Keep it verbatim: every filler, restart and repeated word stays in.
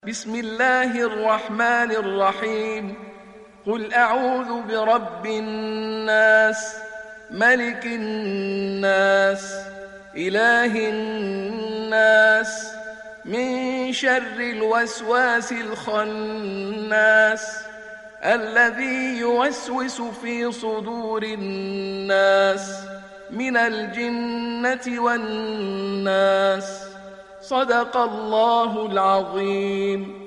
بسم الله الرحمن الرحيم قل أعوذ برب الناس ملك الناس إله الناس من شر الوسواس الخناس الذي يوسوس في صدور الناس من الجنة والناس. صدق الله العظيم.